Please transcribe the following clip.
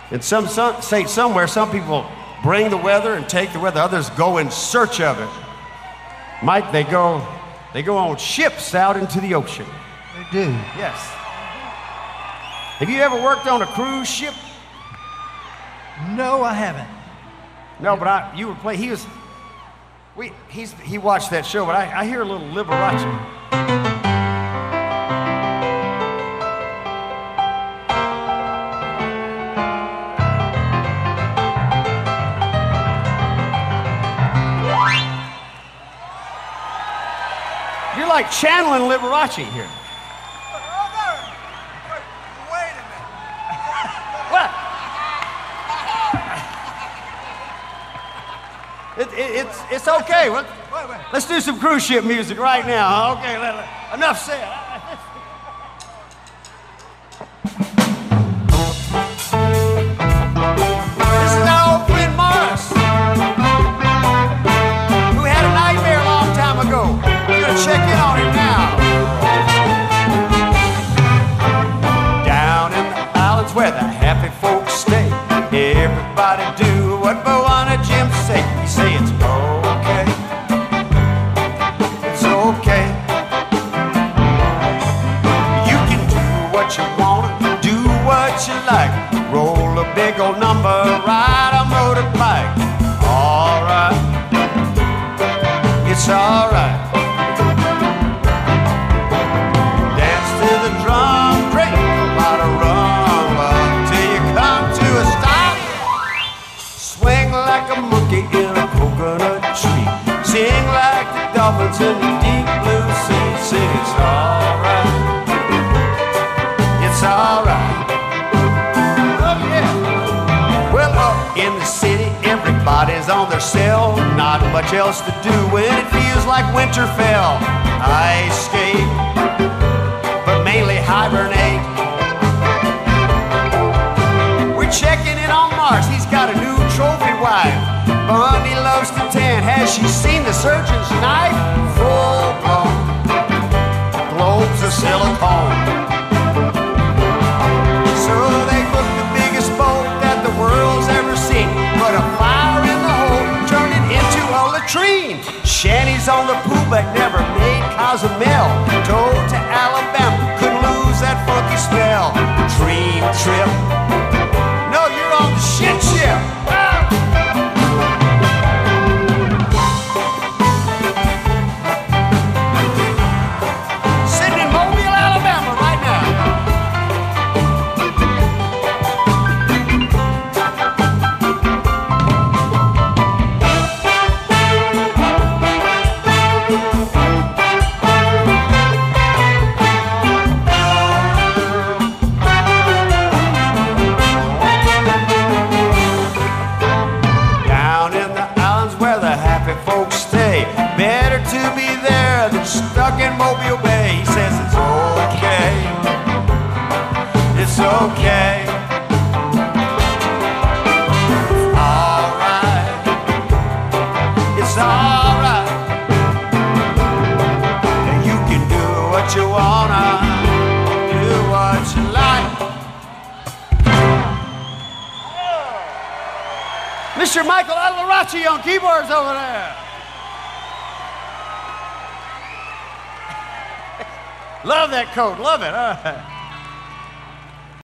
In some state somewhere, some people bring the weather and take the weather. Others go in search of it. Mike, they go on ships out into the ocean. They do. Yes. Have you ever worked on a cruise ship? No, I haven't. No, but you were playing. He watched that show, but I hear a little Liberace. You're like channeling Liberace here. Wait a minute. What? It's okay. Let's do some cruise ship music right now. Okay, enough said. This is now Flynn Morris, who had a nightmare a long time ago. We're gonna check in on him now. Down in the islands where the happy folks stay, everybody do what Bowana Jim say. He say it's okay, it's okay. You can do what you want, do what you like. Roll a big old number, ride a motorbike. All right, it's all right. Dance to the drum, drink a lot of rum till you come to a stop. Swing like a monkey in a coconut tree. Sing like the dolphins in the deep blue sea. Sing it's all right, it's all right. Oh yeah. Well, up in the city, everybody's on their cell. Not much else to do when it feels like winter fell. I escape, but mainly hibernate. We're checking in on Mars. He's got a new trophy wife. Bunny loves to tan. Has she seen the surgeon's knife? Full blown globes of silicone. So they booked the biggest boat that the world's ever seen. Put a fire in the hole, turn it into a latrine. Shanty's on the pool but never made Cozumel. Towed to Alabama, couldn't lose that funky smell. Dream trip. No, you're on the shit ship. Sitting in Mobile, Alabama right now. Down in the islands where the happy folks stay, better to be there than stuck in Mobile Bay. He says it's okay, it's okay. It's all right, it's all right. And you can do what you wanna, do what you like. Mr. Michael Alarachi on keyboards over there. Love that coat, love it. All right.